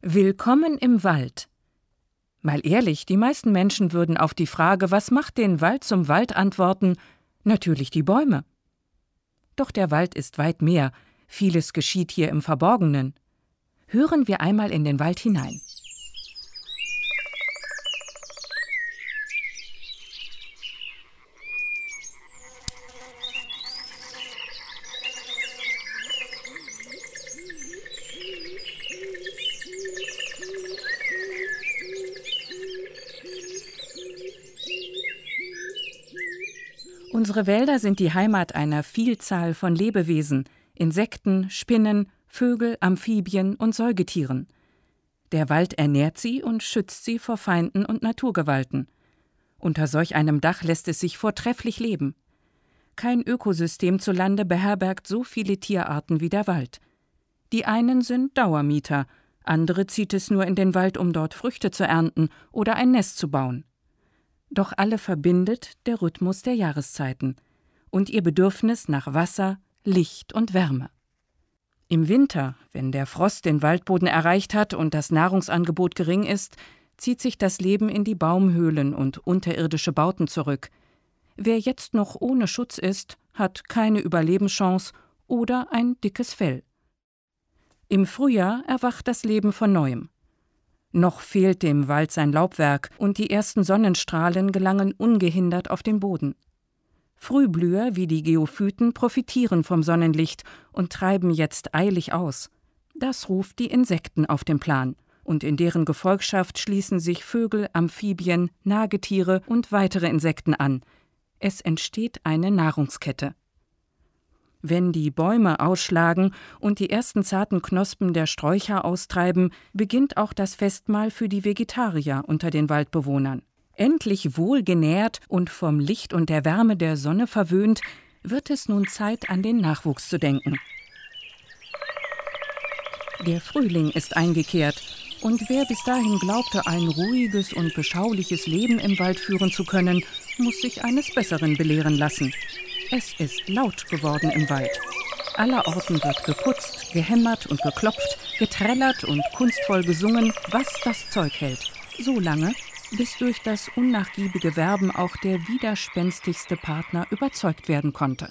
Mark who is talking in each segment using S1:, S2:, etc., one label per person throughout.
S1: Willkommen im Wald. Mal ehrlich, die meisten Menschen würden auf die Frage, was macht den Wald zum Wald, antworten, natürlich die Bäume. Doch der Wald ist weit mehr, vieles geschieht hier im Verborgenen. Hören wir einmal in den Wald hinein. Unsere Wälder sind die Heimat einer Vielzahl von Lebewesen, Insekten, Spinnen, Vögel, Amphibien und Säugetieren. Der Wald ernährt sie und schützt sie vor Feinden und Naturgewalten. Unter solch einem Dach lässt es sich vortrefflich leben. Kein Ökosystem zu Lande beherbergt so viele Tierarten wie der Wald. Die einen sind Dauermieter, andere zieht es nur in den Wald, um dort Früchte zu ernten oder ein Nest zu bauen. Doch alle verbindet der Rhythmus der Jahreszeiten und ihr Bedürfnis nach Wasser, Licht und Wärme. Im Winter, wenn der Frost den Waldboden erreicht hat und das Nahrungsangebot gering ist, zieht sich das Leben in die Baumhöhlen und unterirdische Bauten zurück. Wer jetzt noch ohne Schutz ist, hat keine Überlebenschance oder ein dickes Fell. Im Frühjahr erwacht das Leben von Neuem. Noch fehlt dem Wald sein Laubwerk und die ersten Sonnenstrahlen gelangen ungehindert auf den Boden. Frühblüher wie die Geophyten profitieren vom Sonnenlicht und treiben jetzt eilig aus. Das ruft die Insekten auf den Plan, und in deren Gefolgschaft schließen sich Vögel, Amphibien, Nagetiere und weitere Insekten an. Es entsteht eine Nahrungskette. Wenn die Bäume ausschlagen und die ersten zarten Knospen der Sträucher austreiben, beginnt auch das Festmahl für die Vegetarier unter den Waldbewohnern. Endlich wohlgenährt und vom Licht und der Wärme der Sonne verwöhnt, wird es nun Zeit, an den Nachwuchs zu denken. Der Frühling ist eingekehrt, und wer bis dahin glaubte, ein ruhiges und beschauliches Leben im Wald führen zu können, muss sich eines Besseren belehren lassen. Es ist laut geworden im Wald. Allerorten wird geputzt, gehämmert und geklopft, getrellert und kunstvoll gesungen, was das Zeug hält. So lange, bis durch das unnachgiebige Werben auch der widerspenstigste Partner überzeugt werden konnte.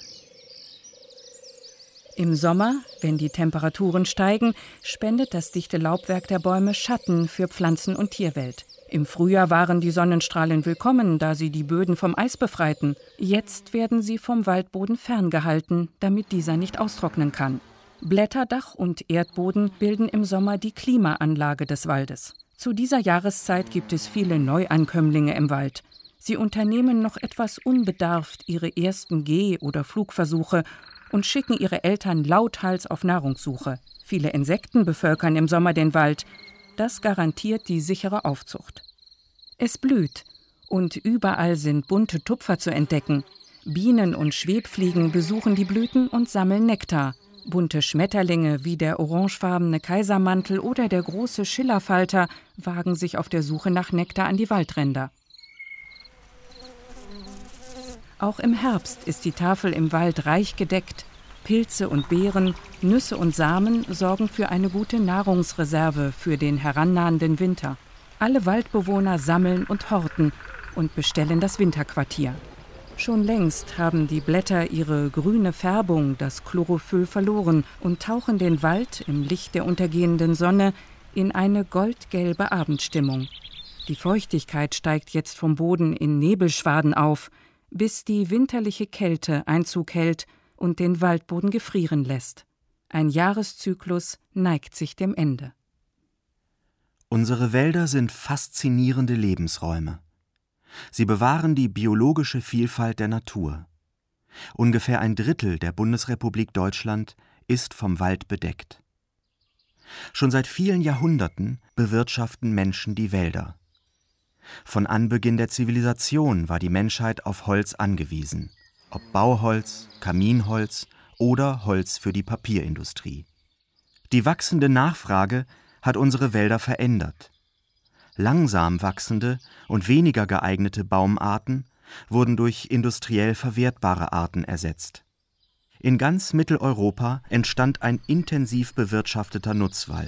S1: Im Sommer, wenn die Temperaturen steigen, spendet das dichte Laubwerk der Bäume Schatten für Pflanzen- und Tierwelt. Im Frühjahr waren die Sonnenstrahlen willkommen, da sie die Böden vom Eis befreiten. Jetzt werden sie vom Waldboden ferngehalten, damit dieser nicht austrocknen kann. Blätterdach und Erdboden bilden im Sommer die Klimaanlage des Waldes. Zu dieser Jahreszeit gibt es viele Neuankömmlinge im Wald. Sie unternehmen noch etwas unbedarft ihre ersten Geh- oder Flugversuche und schicken ihre Eltern lauthals auf Nahrungssuche. Viele Insekten bevölkern im Sommer den Wald. Das garantiert die sichere Aufzucht. Es blüht und überall sind bunte Tupfer zu entdecken. Bienen und Schwebfliegen besuchen die Blüten und sammeln Nektar. Bunte Schmetterlinge wie der orangefarbene Kaisermantel oder der große Schillerfalter wagen sich auf der Suche nach Nektar an die Waldränder. Auch im Herbst ist die Tafel im Wald reich gedeckt. Pilze und Beeren, Nüsse und Samen sorgen für eine gute Nahrungsreserve für den herannahenden Winter. Alle Waldbewohner sammeln und horten und bestellen das Winterquartier. Schon längst haben die Blätter ihre grüne Färbung, das Chlorophyll, verloren und tauchen den Wald im Licht der untergehenden Sonne in eine goldgelbe Abendstimmung. Die Feuchtigkeit steigt jetzt vom Boden in Nebelschwaden auf, bis die winterliche Kälte Einzug hält und den Waldboden gefrieren lässt. Ein Jahreszyklus neigt sich dem Ende.
S2: Unsere Wälder sind faszinierende Lebensräume. Sie bewahren die biologische Vielfalt der Natur. Ungefähr 1/3 der Bundesrepublik Deutschland ist vom Wald bedeckt. Schon seit vielen Jahrhunderten bewirtschaften Menschen die Wälder. Von Anbeginn der Zivilisation war die Menschheit auf Holz angewiesen, ob Bauholz, Kaminholz oder Holz für die Papierindustrie. Die wachsende Nachfrage hat unsere Wälder verändert. Langsam wachsende und weniger geeignete Baumarten wurden durch industriell verwertbare Arten ersetzt. In ganz Mitteleuropa entstand ein intensiv bewirtschafteter Nutzwald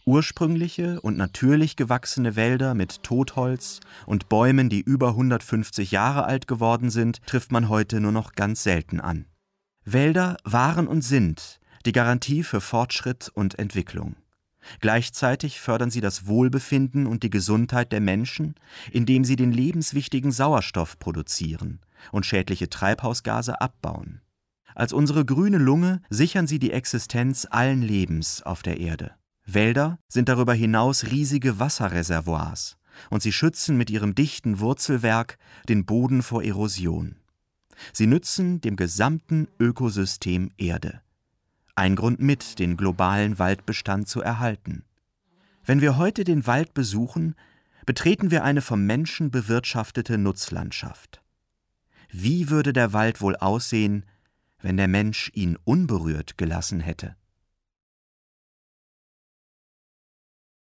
S2: Ursprüngliche und natürlich gewachsene Wälder mit Totholz und Bäumen, die über 150 Jahre alt geworden sind, trifft man heute nur noch ganz selten an. Wälder waren und sind die Garantie für Fortschritt und Entwicklung. Gleichzeitig fördern sie das Wohlbefinden und die Gesundheit der Menschen, indem sie den lebenswichtigen Sauerstoff produzieren und schädliche Treibhausgase abbauen. Als unsere grüne Lunge sichern sie die Existenz allen Lebens auf der Erde. Wälder sind darüber hinaus riesige Wasserreservoirs und sie schützen mit ihrem dichten Wurzelwerk den Boden vor Erosion. Sie nützen dem gesamten Ökosystem Erde. Ein Grund mit, den globalen Waldbestand zu erhalten. Wenn wir heute den Wald besuchen, betreten wir eine vom Menschen bewirtschaftete Nutzlandschaft. Wie würde der Wald wohl aussehen, wenn der Mensch ihn unberührt gelassen hätte?